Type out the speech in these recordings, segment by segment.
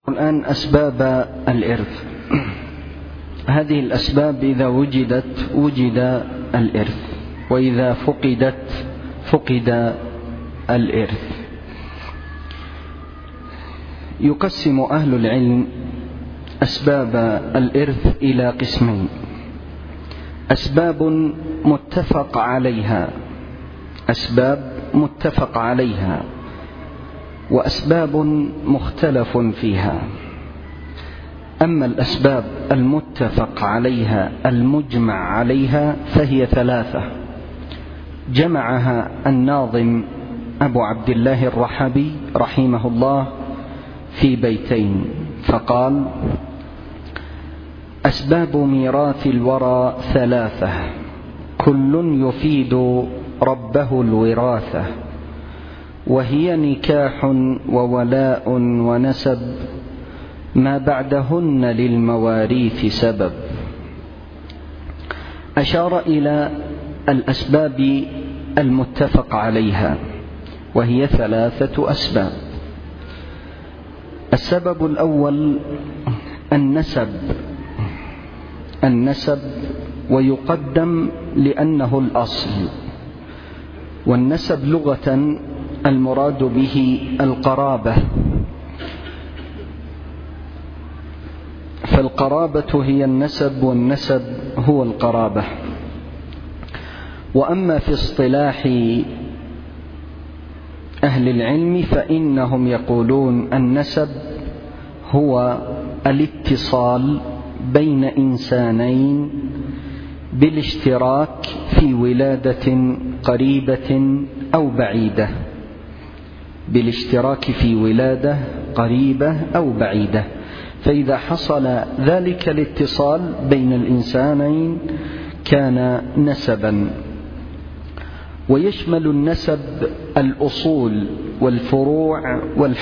الآن أسباب الإرث. هذه الأسباب إذا وجدت وجد الإرث، وإذا فقدت فقد الإرث. يقسم أهل العلم أسباب الإرث إلى قسمين: أسباب متفق عليها، وأسباب مختلف فيها. أما الأسباب المتفق عليها المجمع عليها فهي ثلاثة، جمعها الناظم أبو عبد الله الرحبي رحمه الله في بيتين، فقال: أسباب ميراث الورى ثلاثة، كل يفيد ربه الوراثة، وهي نكاح وولاء ونسب، ما بعدهن للمواريث سبب. أشار إلى الأسباب المتفق عليها، وهي ثلاثة أسباب. السبب الأول النسب، ويقدم لأنه الأصل. والنسب لغة المراد به القرابة، فالقرابة هي النسب، والنسب هو القرابة. وأما في اصطلاح أهل العلم فإنهم يقولون النسب هو الاتصال بين إنسانين بالاشتراك في ولادة قريبة أو بعيدة، فإذا حصل ذلك الاتصال بين الإنسانين كان نسبا. ويشمل النسب الأصول والفروع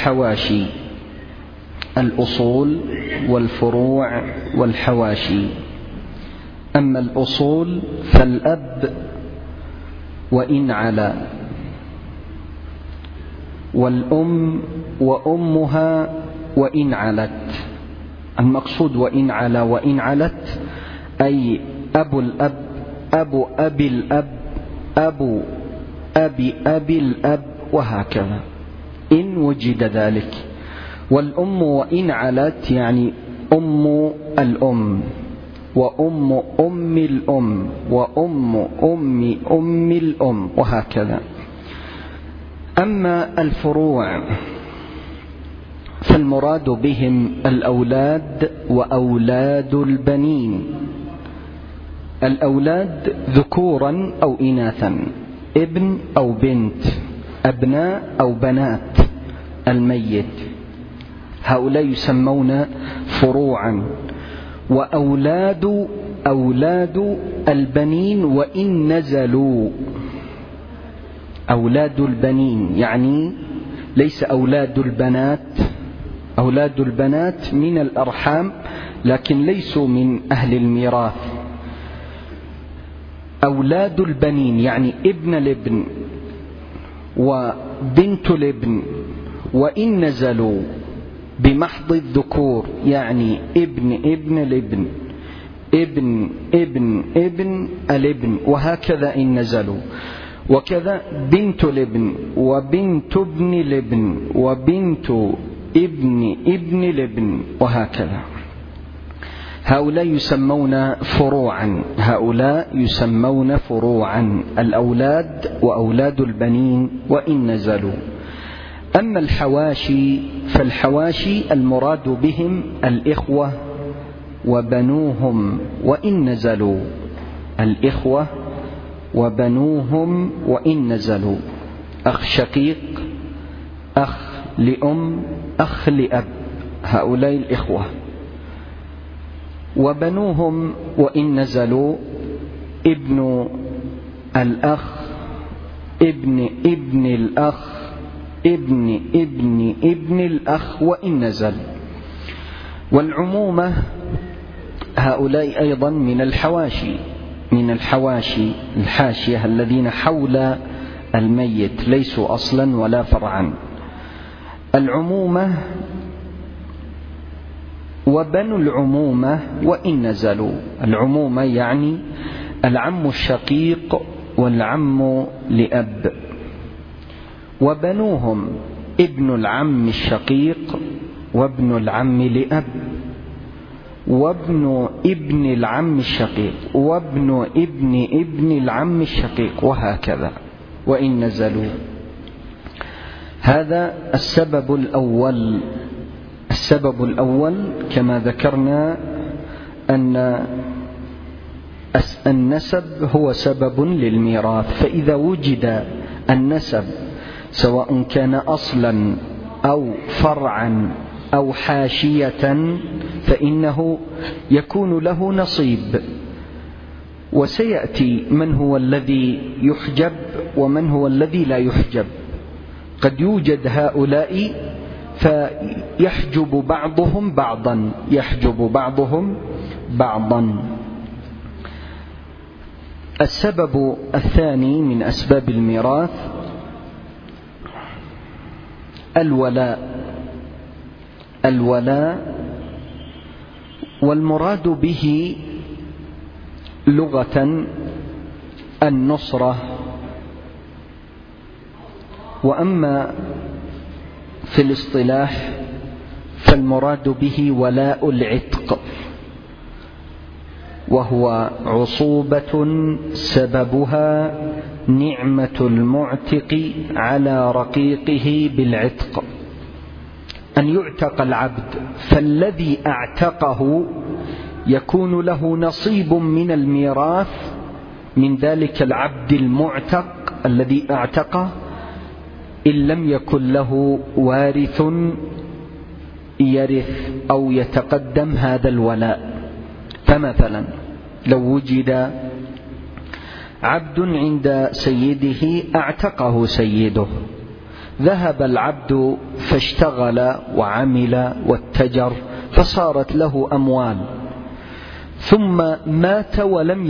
والحواشي. أما الأصول فالأب وإن علا، والأم وأمها وإن علت. المقصود وإن علا وإن علت أي أبو الأب، أبو أبي الأب، أبو أبي أبي الأب، وهكذا إن وجد ذلك. والأم وإن علت يعني أم الأم، وأم أم الأم، وأم أم أم الأم، وهكذا. أما الفروع فالمراد بهم الأولاد وأولاد البنين. الأولاد ذكورا أو إناثا، ابن أو بنت، أبناء أو بنات الميت، هؤلاء يسمون فروعا. وأولاد البنين وإن نزلوا، أولاد البنين يعني ليس أولاد البنات. أولاد البنات من الأرحام لكن ليسوا من أهل الميراث. أولاد البنين يعني ابن الابن وبنت الابن، وإن نزلوا بمحض الذكور يعني ابن ابن الابن، ابن ابن ابن الابن، وهكذا إن نزلوا. وكذا بنت الابن وبنت ابن الابن وبنت ابن ابن الابن، وهكذا. هؤلاء يسمون فروعا، الأولاد وأولاد البنين وإن نزلوا. أما الحواشي فالحواشي المراد بهم الإخوة وبنوهم وإن نزلوا، الإخوة وبنوهم وإن نزلوا، أخ شقيق، أخ لأم، أخ لأب، هؤلاء الإخوة. وبنوهم وإن نزلوا ابن الأخ، ابن ابن الأخ، ابن ابن ابن الأخ وإن نزل. والعمومة هؤلاء أيضا من الحواشي، الحاشية الذين حول الميت، ليسوا أصلا ولا فرعا. العمومة وبنو العمومة وإن نزلوا. العمومة يعني العم الشقيق والعم لأب، وبنوهم ابن العم الشقيق وابن العم لأب، وابن ابن العم الشقيق وابن ابن ابن العم الشقيق، وهكذا وإن نزلوا. هذا السبب الأول. السبب الأول كما ذكرنا أن النسب هو سبب للميراث، فإذا وجد النسب سواء كان أصلا أو فرعا أو حاشية فإنه يكون له نصيب. وسيأتي من هو الذي يحجب ومن هو الذي لا يحجب. قد يوجد هؤلاء فيحجب بعضهم بعضا، يحجب بعضهم بعضا. السبب الثاني من أسباب الميراث الولاء، والمراد به لغة النصرة، وأما في الاصطلاح فالمراد به ولاء العتق، وهو عصوبة سببها نعمة المعتق على رقيقه بالعتق، أن يعتق العبد، فالذي اعتقه يكون له نصيب من الميراث من ذلك العبد المعتق الذي اعتقه، إن لم يكن له وارث يرث أو يتقدم هذا الولاء. فمثلا لو وجد عبد عند سيده اعتقه سيده، ذهب العبد فاشتغل وعمل واتجر فصارت له أموال، ثم مات ولم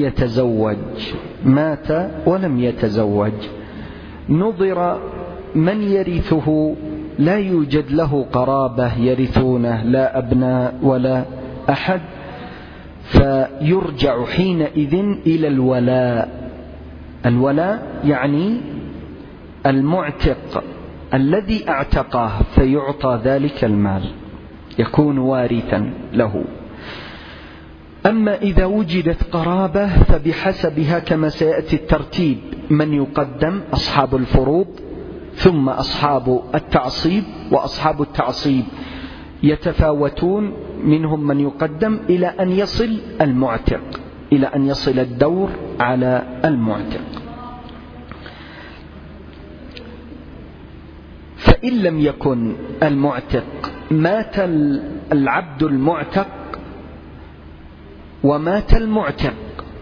يتزوج، نظر من يرثه، لا يوجد له قرابة يرثونه، لا أبناء ولا أحد، فيرجع حينئذ إلى الولاء يعني المعتق الذي اعتقه، فيعطى ذلك المال، يكون وارثا له. أما إذا وجدت قرابة فبحسبها كما سيأتي الترتيب، من يقدم؟ أصحاب الفروض، ثم أصحاب التعصيب، وأصحاب التعصيب يتفاوتون، منهم من يقدم إلى أن يصل المعتق، إلى أن يصل الدور على المعتق. فإن لم يكن المعتق، مات العبد المعتق ومات المعتق،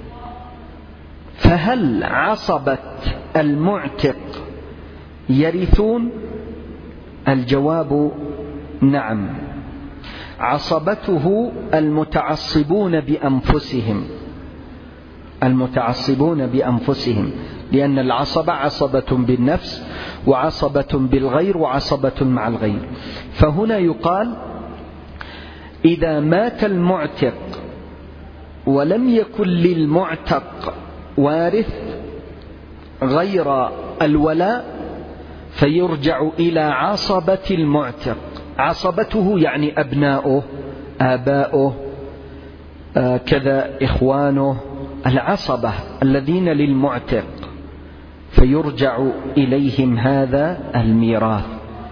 فهل عصبة المعتق يرثون؟ الجواب نعم، عصبته المتعصبون بأنفسهم، لأن العصبة عصبة بالنفس وعصبة بالغير وعصبة مع الغير. فهنا يقال إذا مات المعتق ولم يكن للمعتق وارث غير الولاء فيرجع إلى عصبة المعتق، عصبته يعني أبناؤه، آباؤه، كذا إخوانه، العصبة الذين للمعتق، فيرجع إليهم هذا الميراث.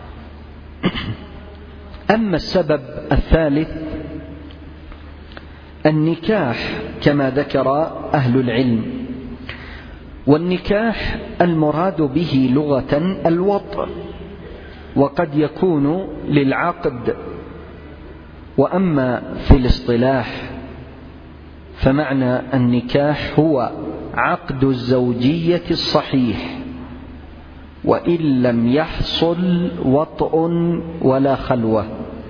أما السبب الثالث النكاح كما ذكر أهل العلم، والنكاح المراد به لغة الوطء، وقد يكون للعقد، وأما في الاصطلاح فمعنى النكاح هو عقد الزوجية الصحيح، وإن لم يحصل وطء ولا خلوة،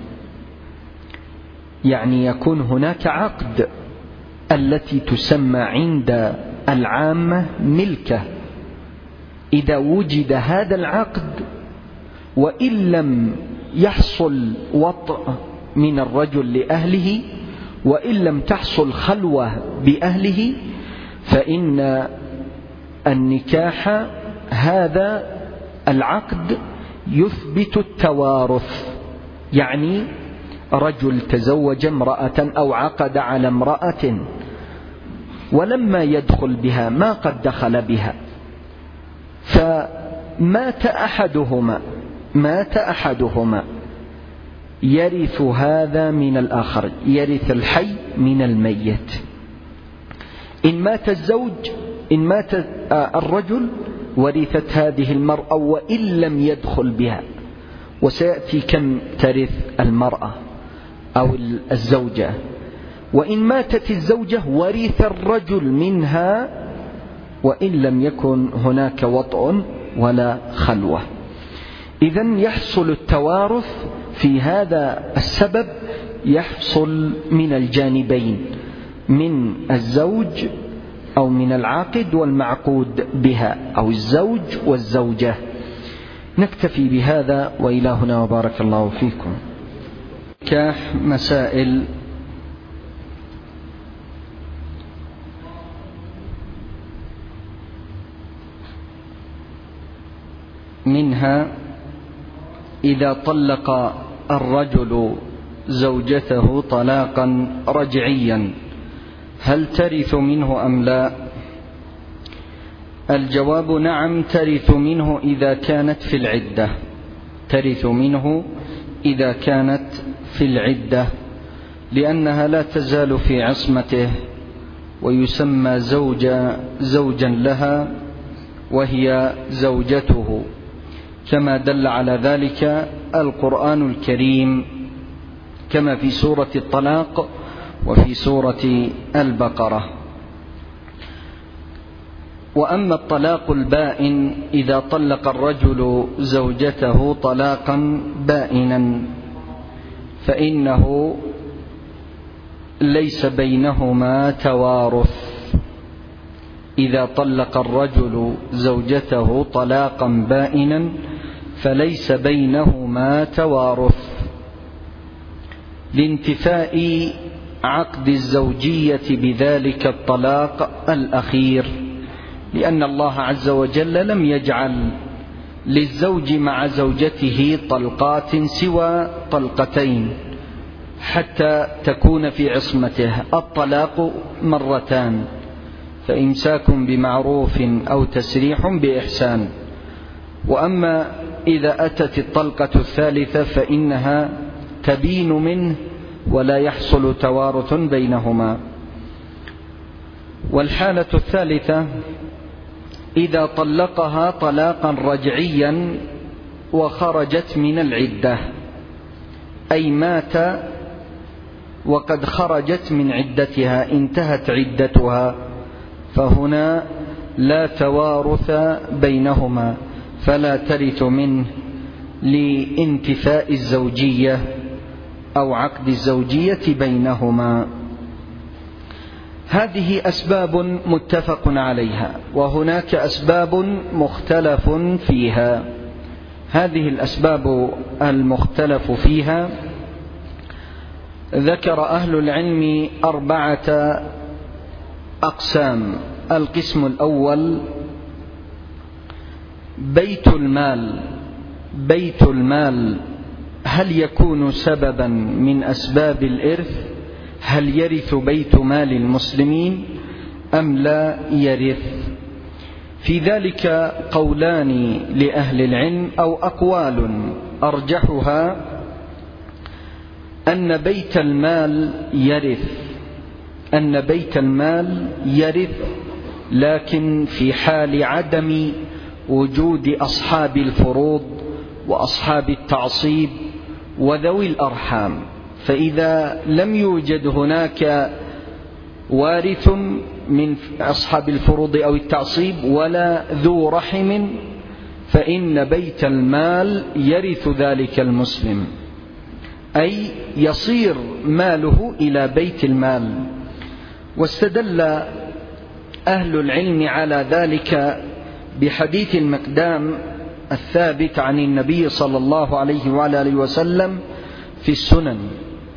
يعني يكون هناك عقد التي تسمى عند العامة ملكة، إذا وجد هذا العقد وإن لم يحصل وطء من الرجل لأهله، وإن لم تحصل خلوة بأهله فإن النكاح هذا العقد يثبت التوارث. يعني رجل تزوج امرأة أو عقد على امرأة ولما يدخل بها ما قد دخل بها، فمات أحدهما يرث هذا من الآخر، يرث الحي من الميت. إن مات الرجل ورثت هذه المرأة وإن لم يدخل بها، وسيأتي كم ترث المرأة أو الزوجة. وإن ماتت الزوجة ورث الرجل منها وإن لم يكن هناك وطء ولا خلوة. إذن يحصل التوارث في هذا السبب، يحصل من الجانبين، من الزوج أو من العاقد والمعقود بها، أو الزوج والزوجة. نكتفي بهذا وإلى هنا وبارك الله فيكم. نكاح مسائل. منها: إذا طلق الرجل زوجته طلاقا رجعيا هل ترث منه أم لا؟ الجواب: نعم، ترث منه إذا كانت في العدة، ترث منه إذا كانت في العدة، لأنها لا تزال في عصمته ويسمى زوجا لها وهي زوجته، كما دل على ذلك القرآن الكريم، كما في سورة الطلاق وفي سورة البقرة. وأما الطلاق البائن: إذا طلق الرجل زوجته طلاقا بائنا فإنه ليس بينهما توارث. إذا طلق الرجل زوجته طلاقا بائنا فليس بينهما توارث، لانتفاء عقد الزوجية بذلك الطلاق الأخير، لأن الله عز وجل لم يجعل للزوج مع زوجته طلقات سوى طلقتين حتى تكون في عصمته. الطلاق مرتان، فإمساك بمعروف أو تسريح بإحسان. وأما إذا أتت الطلقة الثالثة فإنها تبين منه ولا يحصل توارث بينهما. والحالة الثالثة: إذا طلقها طلاقا رجعيا وخرجت من العدة، أي مات وقد خرجت من عدتها، انتهت عدتها، فهنا لا توارث بينهما، فلا ترث منه لانتفاء الزوجية أو عقد الزوجية بينهما. هذه أسباب متفق عليها، وهناك أسباب مختلف فيها. هذه الأسباب المختلف فيها ذكر أهل العلم 4 أقسام. القسم الأول: بيت المال هل يكون سببا من أسباب الإرث؟ هل يرث بيت مال المسلمين أم لا يرث؟ في ذلك قولان لأهل العلم أو أقوال، أرجحها أن بيت المال يرث، لكن في حال عدم وجود أصحاب الفروض وأصحاب التعصيب وذوي الأرحام. فإذا لم يوجد هناك وارث من أصحاب الفروض أو التعصيب ولا ذو رحم، فإن بيت المال يرث ذلك المسلم، أي يصير ماله إلى بيت المال. واستدل أهل العلم على ذلك بحديث المقدام الثابت عن النبي صلى الله عليه وعلى آله وسلم في السنن،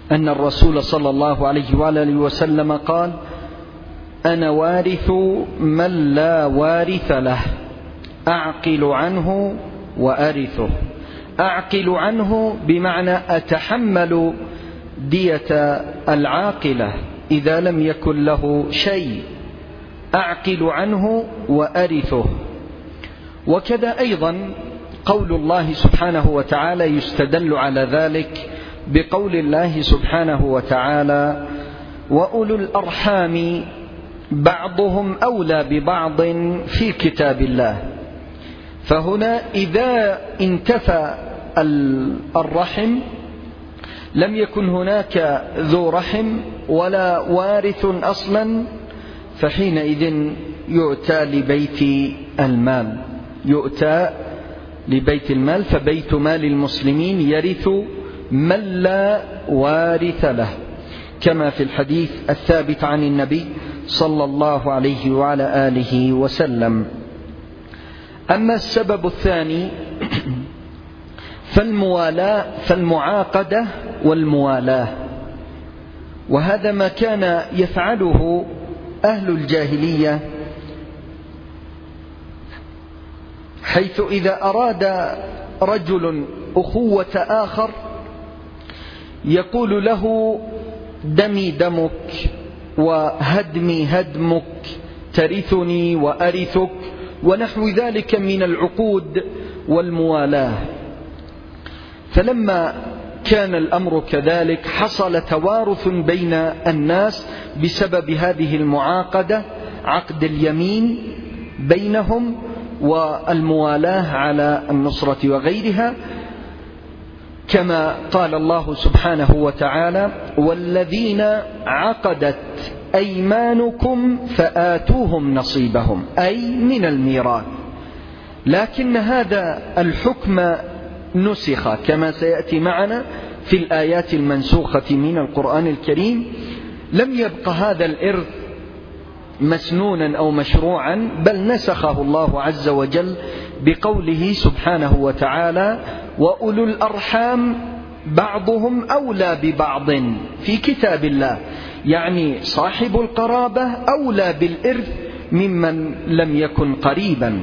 أن الرسول صلى الله عليه وآله وسلم قال: أنا وارث من لا وارث له، أعقل عنه وأرثه. أعقل عنه بمعنى أتحمل دية العاقلة إذا لم يكن له شيء، أعقل عنه وأرثه. وكذا أيضا قول الله سبحانه وتعالى يستدل على ذلك بقول الله سبحانه وتعالى: وأولو الأرحام بعضهم أولى ببعض في كتاب الله. فهنا إذا انتفى الرحم لم يكن هناك ذو رحم ولا وارث أصلا، فحينئذ يؤتى لبيت المال، يؤتى لبيت المال، فبيت مال المسلمين يرث من لا وارث له، كما في الحديث الثابت عن النبي صلى الله عليه وعلى آله وسلم. أما السبب الثاني فالمعاقدة والموالاة، وهذا ما كان يفعله أهل الجاهلية، حيث إذا أراد رجل أخوة آخر يقول له: دمي دمك وهدمي هدمك، ترثني وأرثك، ونحو ذلك من العقود والموالاة. فلما كان الأمر كذلك حصل توارث بين الناس بسبب هذه المعاقدة، عقد اليمين بينهم والموالاة على النصرة وغيرها، كما قال الله سبحانه وتعالى: والذين عقدت أيمانكم فآتوهم نصيبهم، أي من الميراث. لكن هذا الحكم نسخ كما سيأتي معنا في الآيات المنسوخة من القرآن الكريم. لم يبق هذا الإرث مسنونا أو مشروعا، بل نسخه الله عز وجل بقوله سبحانه وتعالى: وأولو الأرحام بعضهم أولى ببعض في كتاب الله، يعني صاحب القرابة أولى بالإرث ممن لم يكن قريبا.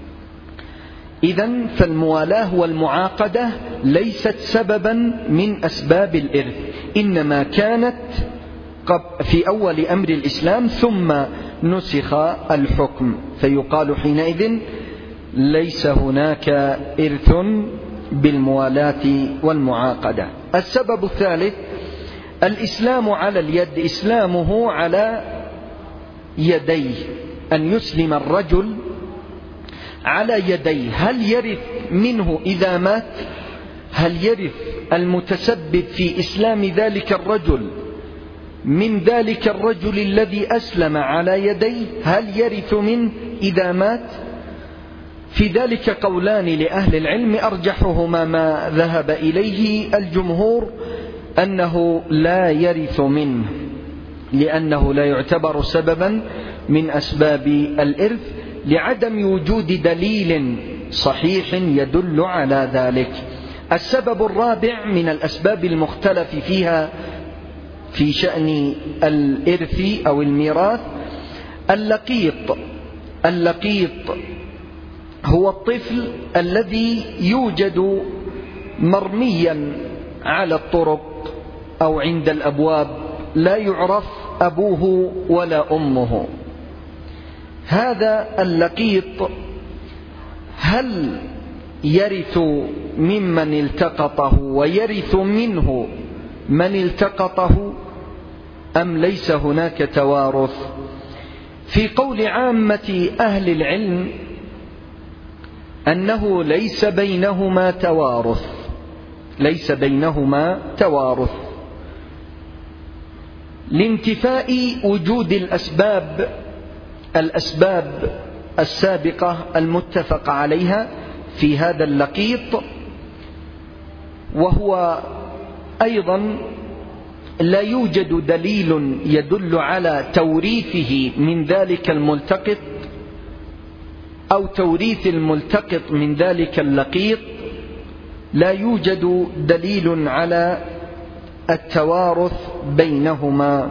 إذن فالموالاة والمعاقدة ليست سببا من أسباب الإرث، إنما كانت في أول أمر الإسلام ثم نسخ الحكم، فيقال حينئذ ليس هناك إرث بالموالاة والمعاقدة. السبب الثالث الإسلام على اليد، إسلامه على يديه، أن يسلم الرجل على يديه. هل يرث منه إذا مات؟ هل يرث المتسبب في إسلام ذلك الرجل من ذلك الرجل الذي أسلم على يديه؟ هل يرث منه إذا مات؟ في ذلك قولان لأهل العلم، أرجحهما ما ذهب إليه الجمهور أنه لا يرث منه، لأنه لا يعتبر سببا من أسباب الإرث، لعدم وجود دليل صحيح يدل على ذلك. السبب الرابع من الأسباب المختلف فيها في شأن الإرث أو الميراث اللقيط. اللقيط هو الطفل الذي يوجد مرميا على الطرق أو عند الأبواب، لا يعرف أبوه ولا أمه. هذا اللقيط هل يرث ممن التقطه ويرث منه من التقطه، أم ليس هناك توارث؟ في قول عامة أهل العلم أنه ليس بينهما توارث، ليس بينهما توارث، لانتفاء وجود الأسباب السابقة المتفق عليها في هذا اللقيط. وهو أيضا لا يوجد دليل يدل على توريثه من ذلك الملتقط أو توريث الملتقط من ذلك اللقيط، لا يوجد دليل على التوارث بينهما،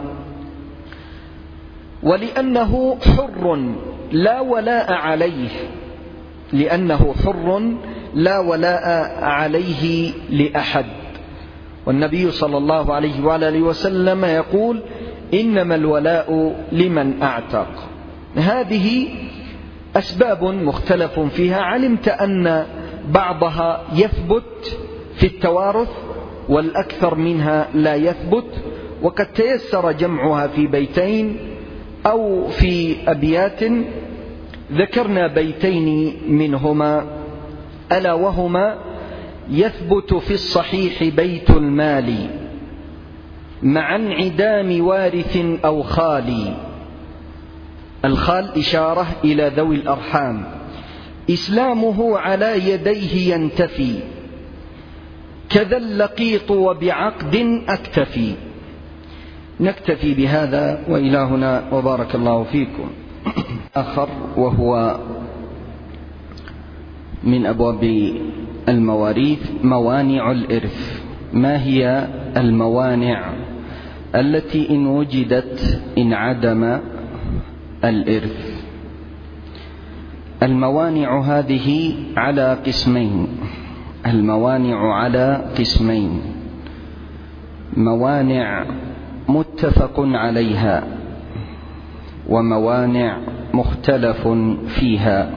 ولأنه حر لا ولاء عليه، لأنه حر لا ولاء عليه لأحد. والنبي صلى الله عليه وآله وسلم يقول: إنما الولاء لمن أعتق. هذه أسباب مختلف فيها، علمت أن بعضها يثبت في التوارث والأكثر منها لا يثبت، وقد تيسر جمعها في بيتين أو في أبيات. ذكرنا بيتين منهما، ألا وهما: يثبت في الصحيح بيت المال مع انعدام وارث أو خالي. الخال إشارة إلى ذوي الأرحام. إسلامه على يديه ينتفي، كذا اللقيط وبعقد أكتفي. نكتفي بهذا وإلى هنا، وبارك الله فيكم. آخر وهو من أبواب المواريث موانع الإرث. ما هي الموانع التي إن وجدت انعدم الإرث؟ الموانع هذه على قسمين. الموانع على قسمين: موانع متفق عليها، وموانع مختلف فيها.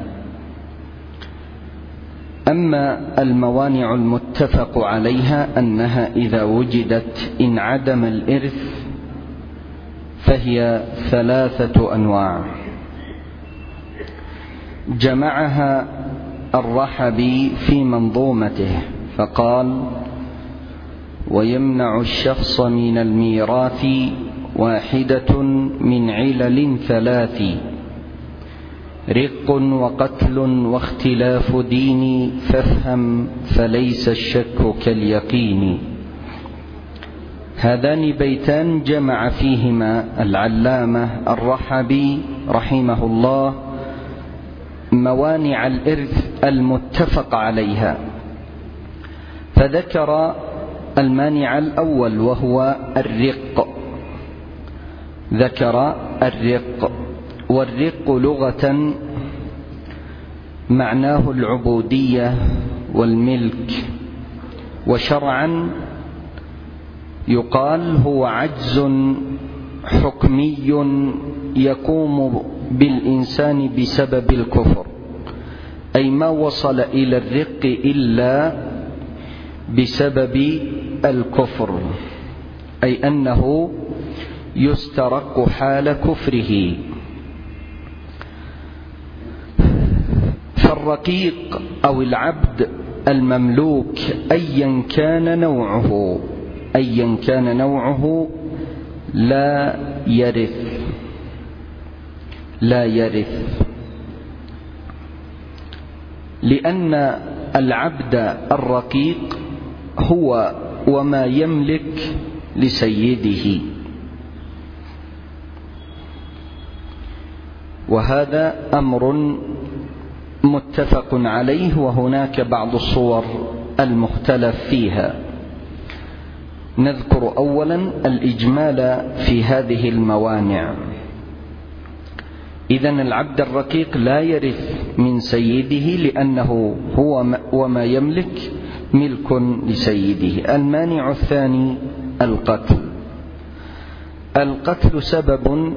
أما الموانع المتفق عليها أنها إذا وجدت انعدم الإرث، فهي 3 أنواع، جمعها الرحبي في منظومته فقال: ويمنع الشخص من الميراث واحدة من علل 3: رق وقتل واختلاف دين، فافهم فليس الشك كاليقين. هذان بيتان جمع فيهما العلامة الرحبي رحمه الله موانع الإرث المتفق عليها، فذكر المانع الأول وهو الرق. ذكر الرق، والرق لغة معناه العبودية والملك، وشرعا يقال هو عجز حكمي يقوم بالإنسان بسبب الكفر، أي ما وصل إلى الرق إلا بسبب الكفر، أي أنه يسترق حال كفره. فالرقيق أو العبد المملوك أيا كان نوعه لا يرث، لأن العبد الرقيق هو وما يملك لسيده، وهذا أمر متفق عليه، وهناك بعض الصور المختلف فيها. نذكر أولا الإجمال في هذه الموانع. إذن العبد الرقيق لا يرث من سيده، لأنه هو وما يملك ملك لسيده. المانع الثاني القتل سبب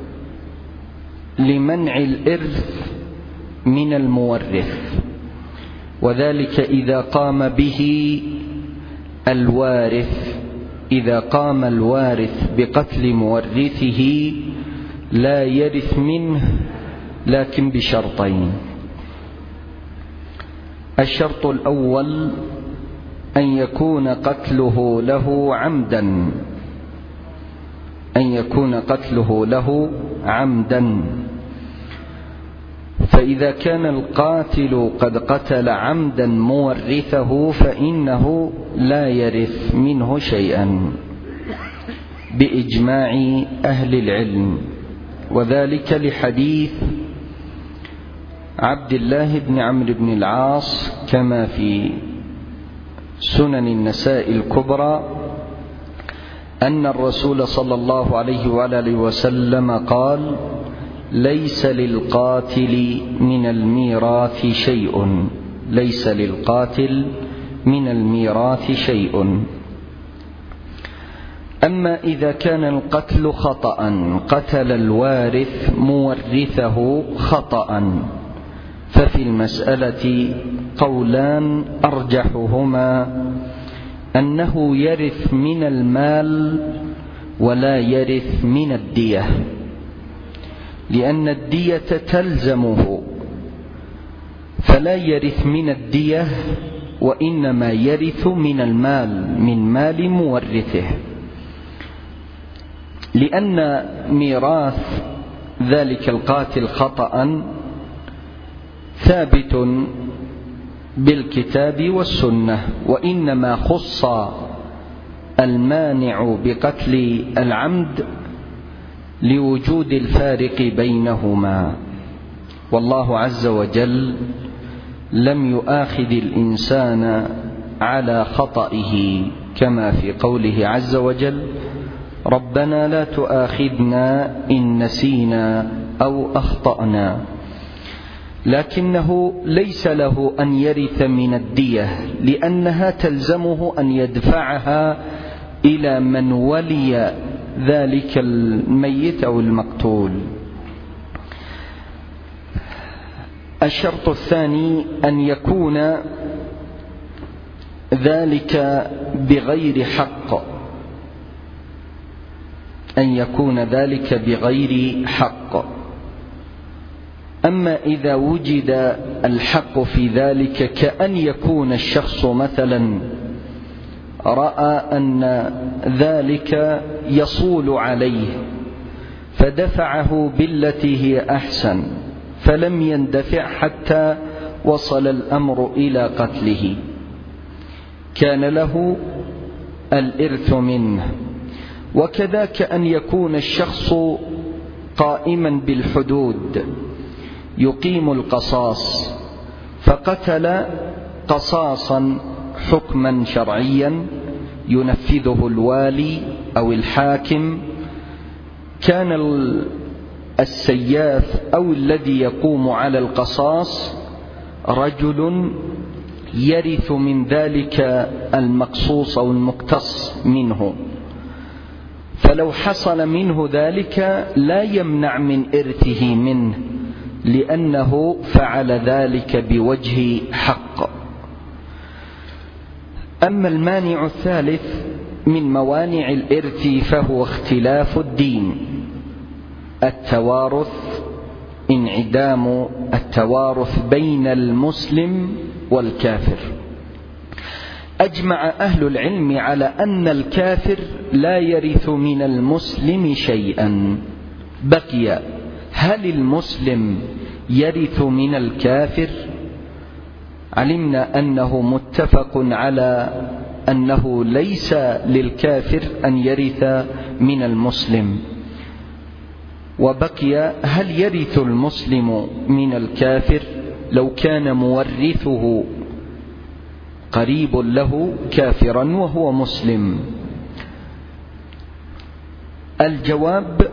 لمنع الإرث من المورث، وذلك إذا قام به الوارث. إذا قام الوارث بقتل مورثه لا يرث منه، لكن بشرطين: الشرط الأول أن يكون قتله له عمدا، فإذا كان القاتل قد قتل عمدا مورثه فإنه لا يرث منه شيئا بإجماع أهل العلم، وذلك لحديث عبد الله بن عمرو بن العاص كما في سنن النساء الكبرى أن الرسول صلى الله عليه وآله وسلم قال: ليس للقاتل من الميراث شيء، ليس للقاتل من الميراث شيء. أما إذا كان القتل خطأ، قتل الوارث مورثه خطأ، ففي المسألة قولان أرجحهما أنه يرث من المال ولا يرث من الدية، لأن الدية تلزمه، فلا يرث من الدية وإنما يرث من المال، من مال مورثه، لأن ميراث ذلك القاتل خطأ ثابت بالكتاب والسنة، وإنما خص المانع بقتل العمد لوجود الفارق بينهما. والله عز وجل لم يؤاخذ الإنسان على خطئه، كما في قوله عز وجل: ربنا لا تؤاخذنا إن نسينا أو أخطأنا. لكنه ليس له أن يرث من الدية، لأنها تلزمه أن يدفعها إلى من ولي ذلك الميت أو المقتول. الشرط الثاني أن يكون ذلك بغير حق، أن يكون ذلك بغير حق. أما إذا وجد الحق في ذلك، كأن يكون الشخص مثلا رأى أن ذلك يصول عليه فدفعه بالتي هي أحسن، فلم يندفع حتى وصل الأمر إلى قتله، كان له الإرث منه. وكذاك أن يكون الشخص قائما بالحدود يقيم القصاص، فقتل قصاصا حكما شرعيا ينفذه الوالي أو الحاكم، كان السياف أو الذي يقوم على القصاص رجل يرث من ذلك المقصوص أو المقتص منه، فلو حصل منه ذلك لا يمنع من إرثه منه، لأنه فعل ذلك بوجه حق. أما المانع الثالث من موانع الإرث فهو اختلاف الدين، التوارث، انعدام التوارث بين المسلم والكافر. أجمع أهل العلم على أن الكافر لا يرث من المسلم شيئا. بقي هل المسلم يرث من الكافر؟ علمنا أنه متفق على أنه ليس للكافر أن يرث من المسلم. وبقي هل يرث المسلم من الكافر لو كان مورثه قريب له كافرا وهو مسلم؟ الجواب: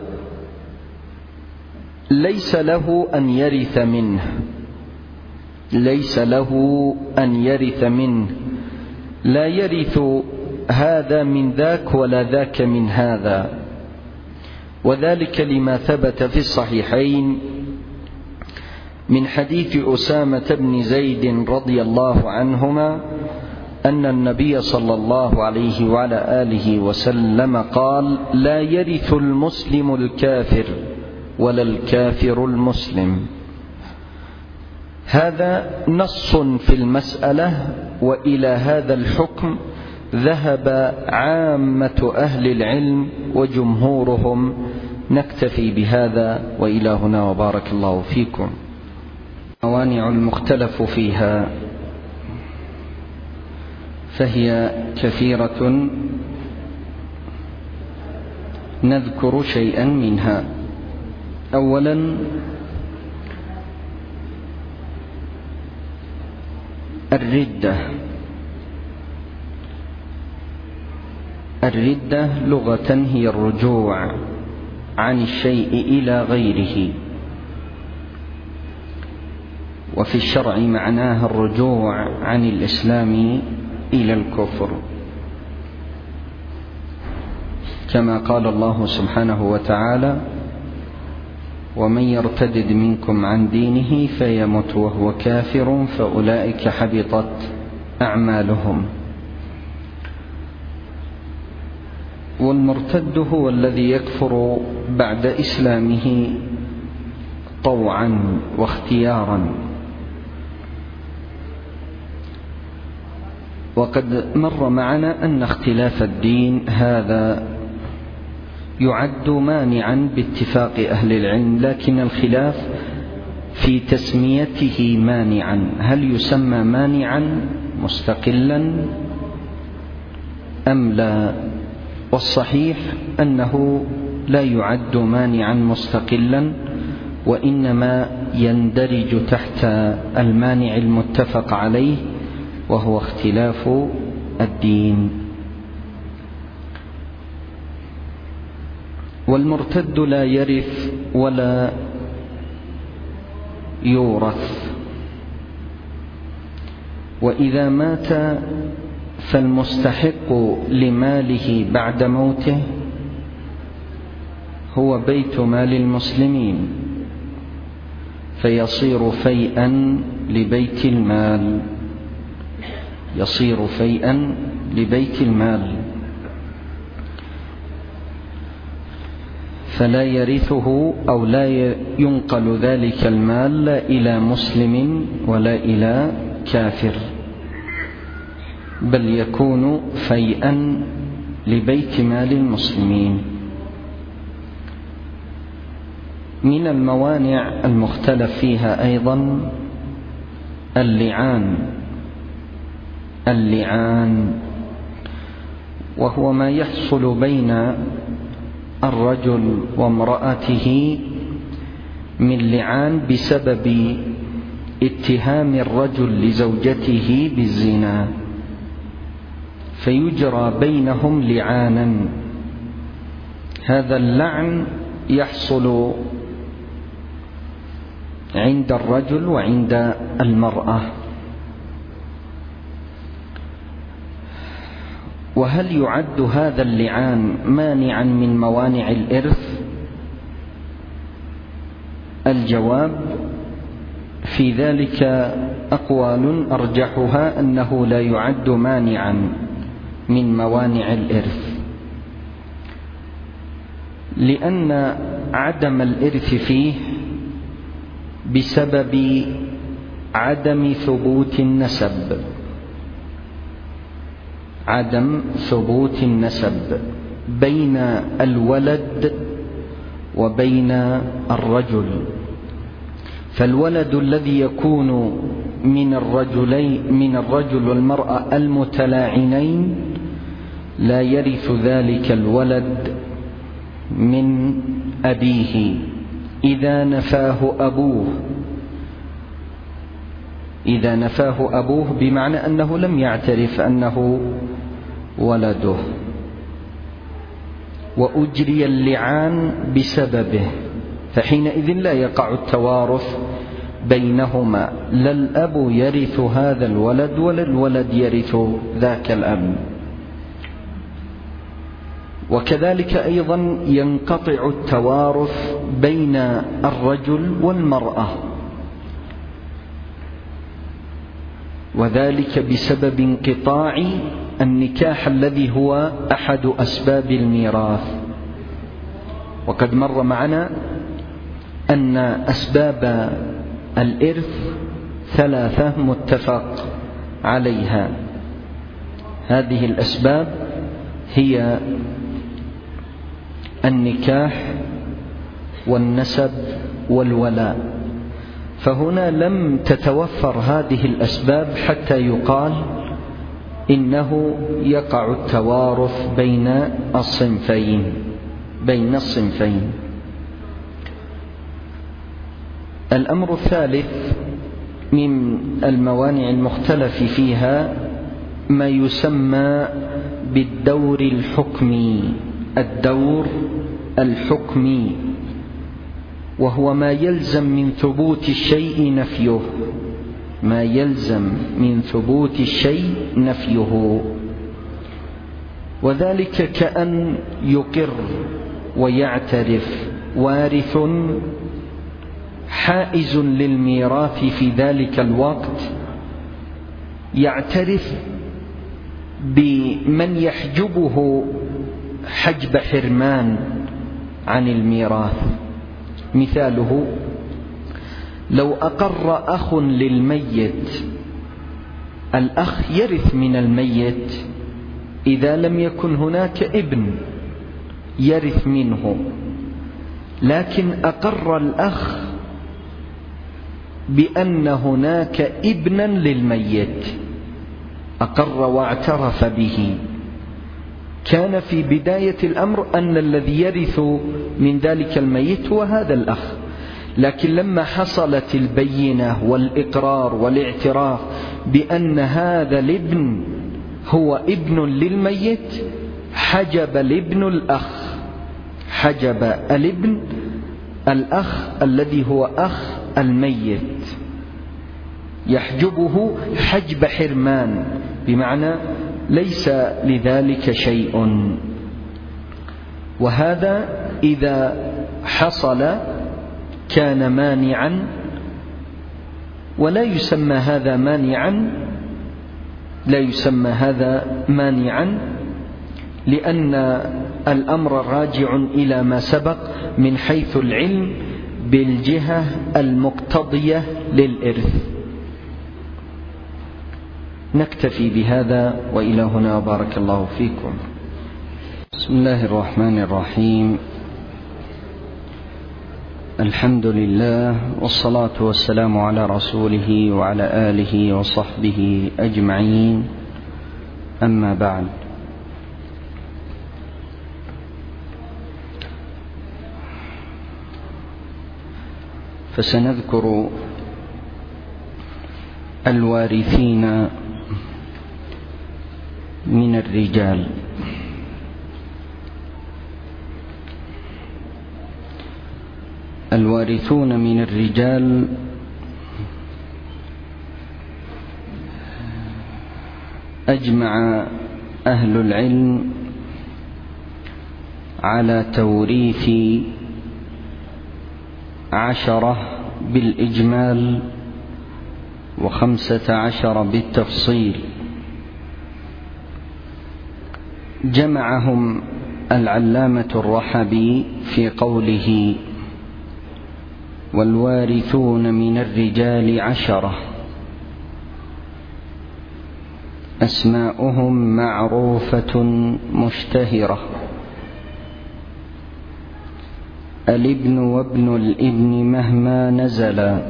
ليس له أن يرث منه، ليس له أن يرث منه، لا يرث هذا من ذاك ولا ذاك من هذا. وذلك لما ثبت في الصحيحين من حديث أسامة بن زيد رضي الله عنهما أن النبي صلى الله عليه وعلى آله وسلم قال: لا يرث المسلم الكافر ولا الكافر المسلم. هذا نص في المسألة، وإلى هذا الحكم ذهب عامة أهل العلم وجمهورهم. نكتفي بهذا، وإلى هنا، وبارك الله فيكم. موانع المختلف فيها فهي كثيرة، نذكر شيئا منها. أولا الردة، الردة لغة هي الرجوع عن الشيء إلى غيره، وفي الشرع معناها الرجوع عن الإسلام إلى الكفر، كما قال الله سبحانه وتعالى: ومن يرتدد منكم عن دينه فيمت وهو كافر فأولئك حبطت أعمالهم. والمرتد هو الذي يكفر بعد إسلامه طوعا واختيارا. وقد مر معنا أن اختلاف الدين هذا يعد مانعا باتفاق أهل العلم، لكن الخلاف في تسميته مانعا، هل يسمى مانعا مستقلا أم لا؟ والصحيح أنه لا يعد مانعا مستقلا، وإنما يندرج تحت المانع المتفق عليه وهو اختلاف الدين. والمرتد لا يرث ولا يورث، وإذا مات فالمستحق لماله بعد موته هو بيت مال المسلمين، فيصير فيئا لبيت المال، يصير فيئا لبيت المال، فلا يرثه أو لا ينقل ذلك المال لا إلى مسلم ولا إلى كافر، بل يكون فيئا لبيت مال المسلمين. من الموانع المختلف فيها أيضا اللعان، وهو ما يحصل بين الرجل وامرأته من لعان بسبب اتهام الرجل لزوجته بالزنا، فيجرى بينهم لعانا. هذا اللعن يحصل عند الرجل وعند المرأة. وهل يعد هذا اللعان مانعا من موانع الإرث؟ الجواب في ذلك أقوال أرجحها أنه لا يعد مانعا من موانع الإرث، لأن عدم الإرث فيه بسبب عدم ثبوت النسب، عدم ثبوت النسب بين الولد وبين الرجل. فالولد الذي يكون من الرجل والمرأة المتلاعنين لا يرث ذلك الولد من أبيه إذا نفاه أبوه، بمعنى أنه لم يعترف أنه ولده، وأجري اللعان بسببه، فحينئذ لا يقع التوارث بينهما، لا الأب يرث هذا الولد ولا الولد يرث ذاك الأب. وكذلك أيضا ينقطع التوارث بين الرجل والمرأة، وذلك بسبب انقطاع النكاح الذي هو أحد أسباب الميراث. وقد مر معنا أن أسباب الإرث 3 متفق عليها. هذه الأسباب هي النكاح والنسب والولاء، فهنا لم تتوفر هذه الأسباب حتى يقال إنه يقع التوارث بين الصنفين. الأمر الثالث من الموانع المختلف فيها ما يسمى بالدور الحكمي. الدور الحكمي وهو ما يلزم من ثبوت الشيء نفيه، ما يلزم من ثبوت الشيء نفيه، وذلك كأن يقر ويعترف وارث حائز للميراث في ذلك الوقت، يعترف بمن يحجبه حجب حرمان عن الميراث. مثاله: لو أقر أخ للميت، الأخ يرث من الميت إذا لم يكن هناك ابن يرث منه، لكن أقر الأخ بأن هناك ابنا للميت، أقر واعترف به. كان في بداية الأمر أن الذي يرث من ذلك الميت هو هذا الأخ، لكن لما حصلت البينة والإقرار والاعتراف بأن هذا الابن هو ابن للميت، حجب الابن الأخ، حجب الابن الأخ الذي هو أخ الميت، يحجبه حجب حرمان، بمعنى ليس لذلك شيء. وهذا إذا حصل كان مانعا، ولا يسمى هذا مانعا، لا يسمى هذا مانعا، لأن الأمر راجع إلى ما سبق من حيث العلم بالجهة المقتضية للإرث. نكتفي بهذا وإلى هنا، بارك الله فيكم. بسم الله الرحمن الرحيم. الحمد لله والصلاة والسلام على رسوله وعلى آله وصحبه أجمعين، أما بعد. فسنذكر الوارثين من الرجال. الوارثون من الرجال أجمع أهل العلم على توريث 10 بالإجمال و15 بالتفصيل. جمعهم العلامة الرحبي في قوله: والوارثون من الرجال 10 أسماؤهم معروفة مشتهرة: الابن وابن الابن مهما نزلا،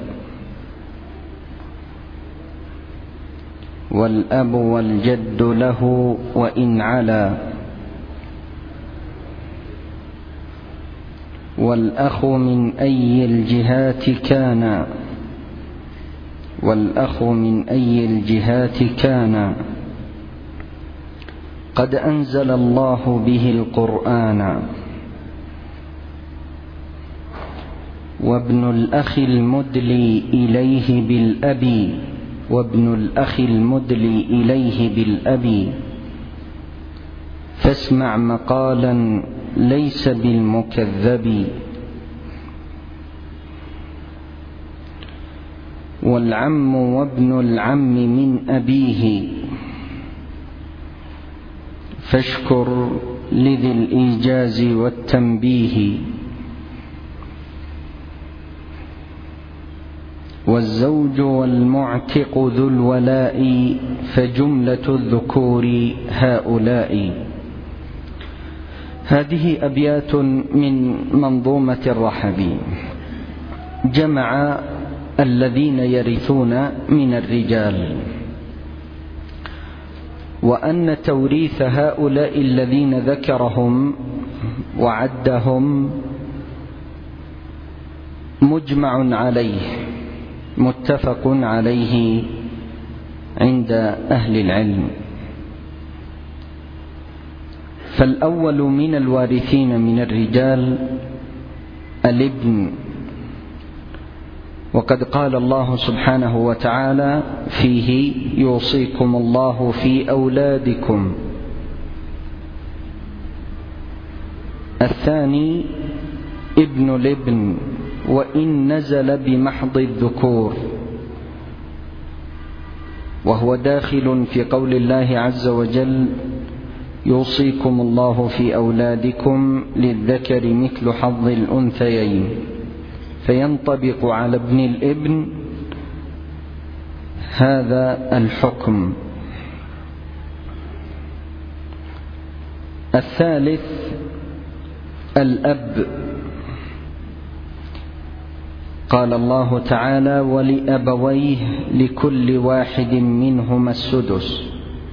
والأب والجد له وإن علا، والأخ من أي الجهات كان، والأخ من أي الجهات كان، قد أنزل الله به القرآن، وابن الأخ المدلي إليه بالأب، وابن الأخ المدلي إليه بالأب، فاسمع مقالا ليس بالمكذب، والعم وابن العم من أبيه، فاشكر لذي الإيجاز والتنبيه، والزوج والمعتق ذو الولاء، فجملة الذكور هؤلاء. هذه أبيات من منظومة الرحبي، جمع الذين يرثون من الرجال، وأن توريث هؤلاء الذين ذكرهم وعدهم مجمع عليه، متفق عليه عند أهل العلم. فالأول من الوارثين من الرجال الابن، وقد قال الله سبحانه وتعالى فيه: يوصيكم الله في أولادكم. الثاني ابن الابن وإن نزل بمحض الذكور، وهو داخل في قول الله عز وجل: يوصيكم الله في أولادكم للذكر مثل حظ الأنثيين، فينطبق على ابن الابن هذا الحكم. الثالث الأب، قال الله تعالى: ولأبويه لكل واحد منهما السدس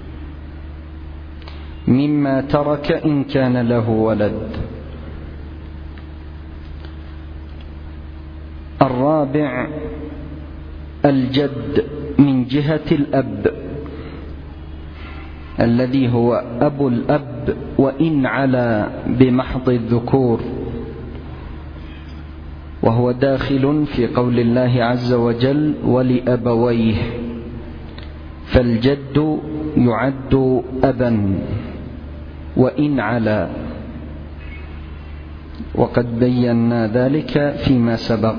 مما ترك إن كان له ولد. الرابع الجد من جهة الأب الذي هو أبو الأب وإن علا بمحض الذكور، وهو داخل في قول الله عز وجل: ولأبويه، فالجد يعد أبا وإن علا، وقد بينا ذلك فيما سبق.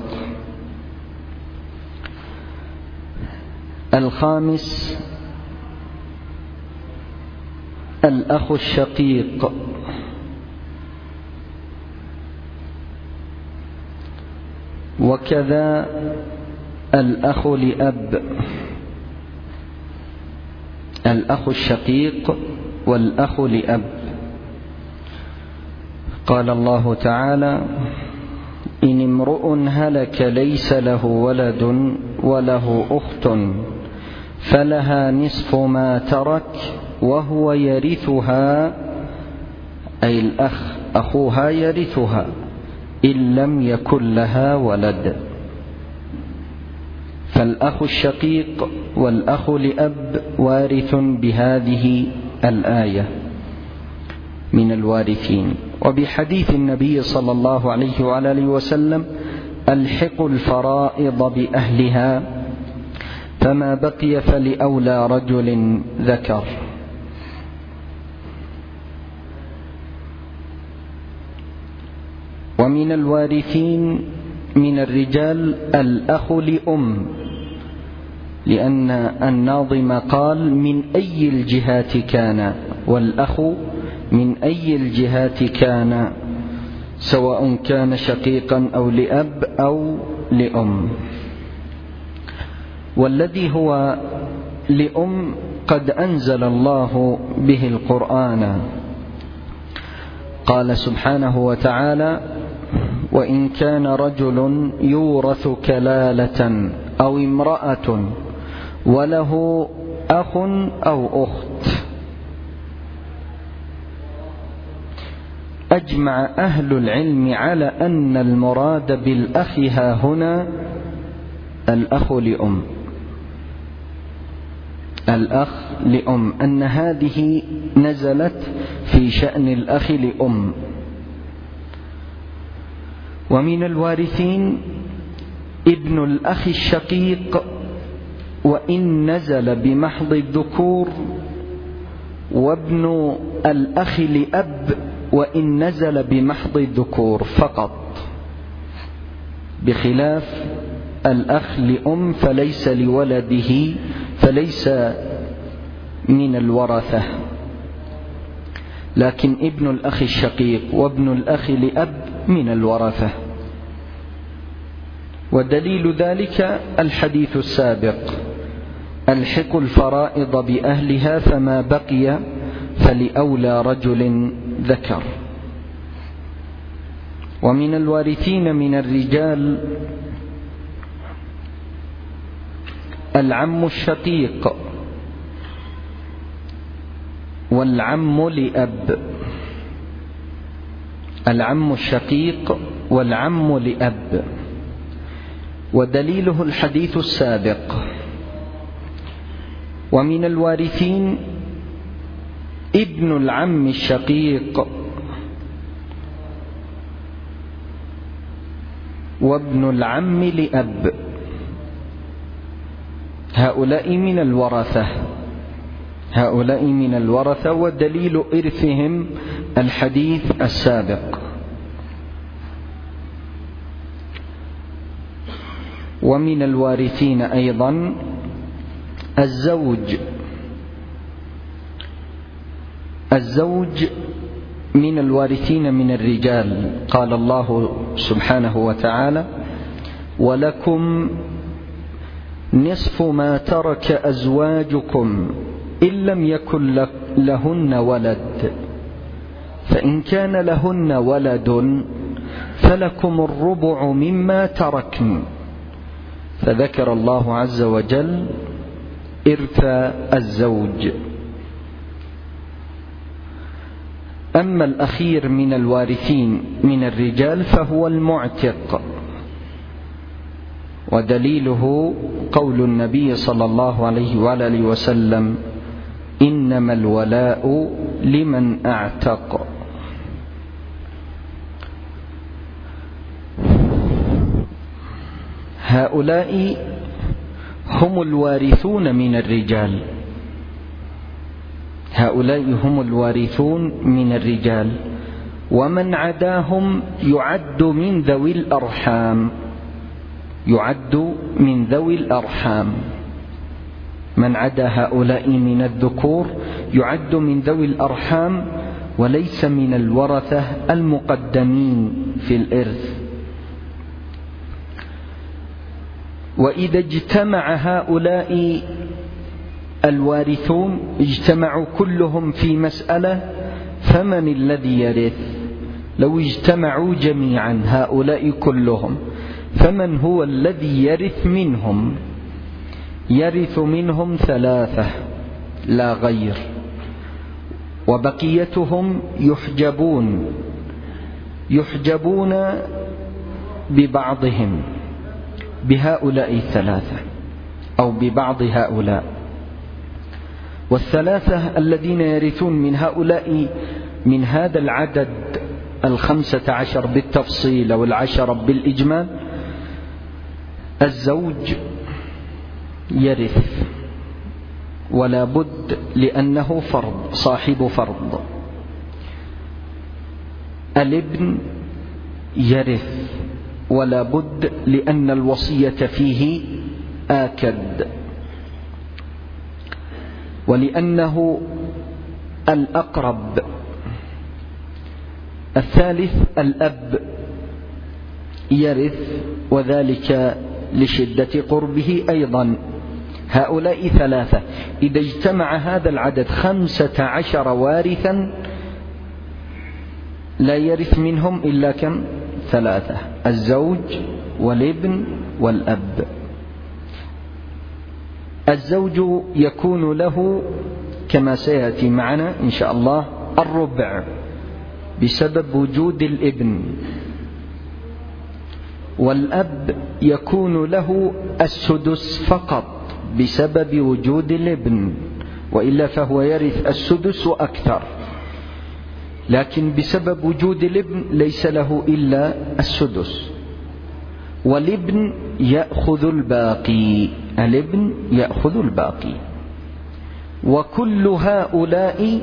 الخامس الأخ الشقيق، وكذا الأخ لأب، الأخ الشقيق والأخ لأب. قال الله تعالى: إن امرؤ هلك ليس له ولد وله أخت فلها نصف ما ترك وهو يرثها، أي الأخ أخوها يرثها إن لم يكن لها ولد. فالأخ الشقيق والأخ لأب وارث بهذه الآية من الوارثين. وبحديث النبي صلى الله عليه وعلى آله وسلم: ألحقوا الفرائض بأهلها فما بقي فلأولى رجل ذكر. ومن الوارثين من الرجال الأخ لأم، لأن الناظم قال: من أي الجهات كان، والأخ من أي الجهات كان، سواء كان شقيقا أو لأب أو لأم. والذي هو لأم قد أنزل الله به القرآن. قال سبحانه وتعالى: وإن كان رجل يورث كلالة أو امرأة وله أخ أو أخت. أجمع أهل العلم على أن المراد بالأخ ها هنا الأخ لأم، الأخ لأم، أن هذه نزلت في شأن الأخ لأم. ومن الوارثين ابن الأخ الشقيق وإن نزل بمحض الذكور، وابن الأخ لأب وإن نزل بمحض الذكور فقط، بخلاف الأخ لأم فليس لولده، فليس من الورثة. لكن ابن الأخ الشقيق وابن الأخ لأب من الورثة. ودليل ذلك الحديث السابق: ألحقوا الفرائض بأهلها فما بقي فلأولى رجل ذكر. ومن الوارثين من الرجال العم الشقيق والعم لأب، العم الشقيق والعم لأب، ودليله الحديث السابق. ومن الوارثين ابن العم الشقيق وابن العم لأب، هؤلاء من الورثة، ودليل إرثهم الحديث السابق. ومن الوارثين أيضا الزوج من الوارثين من الرجال. قال الله سبحانه وتعالى: ولكم نصف ما ترك أزواجكم إن لم يكن لهن ولد، فإن كان لهن ولد فلكم الربع مما تركن. فذكر الله عز وجل إرث الزوج. أما الأخير من الوارثين من الرجال فهو المعتق، ودليله قول النبي صلى الله عليه وآله وسلم: إنما الولاء لمن أعتق. هؤلاء هم الوارثون من الرجال، ومن عداهم يعد من ذوي الأرحام. من عدا هؤلاء من الذكور يعد من ذوي الأرحام، وليس من الورثة المقدمين في الإرث. وإذا اجتمع هؤلاء الوارثون اجتمعوا كلهم في مسألة، فمن الذي يرث؟ لو اجتمعوا جميعا هؤلاء كلهم، فمن هو الذي يرث منهم؟ يرث منهم 3 لا غير، وبقيتهم يحجبون ببعضهم، بهؤلاء 3 أو ببعض هؤلاء. وال3 الذين يرثون من هؤلاء من هذا العدد 15 بالتفصيل وال10 بالإجمال: الزوج يرث ولا بد لأنه فرض، صاحب فرض. الابن يرث ولا بد لأن الوصية فيه آكد، ولأنه الأقرب. الثالث الأب يرث، وذلك لشدة قربه أيضا. هؤلاء 3 إذا اجتمع هذا العدد 15 وارثا لا يرث منهم إلا كم؟ 3: الزوج والابن والأب. الزوج يكون له كما سيأتي معنا إن شاء الله الربع بسبب وجود الابن، والأب يكون له السدس فقط بسبب وجود الابن، وإلا فهو يرث السدس وأكثر، لكن بسبب وجود الابن ليس له إلا السدس. والابن يأخذ الباقي. وكل هؤلاء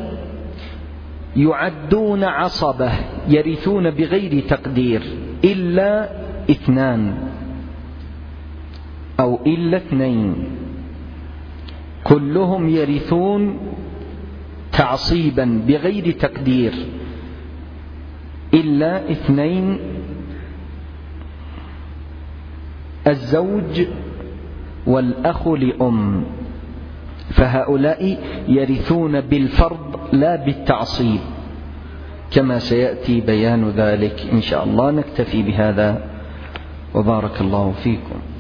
يعدون عصبة، يرثون بغير تقدير، إلا 2 أو إلا 2، كلهم يرثون تعصيبا بغير تقدير إلا 2: الزوج والأخ لأم. فهؤلاء يرثون بالفرض لا بالتعصيب، كما سيأتي بيان ذلك إن شاء الله. نكتفي بهذا وبارك الله فيكم.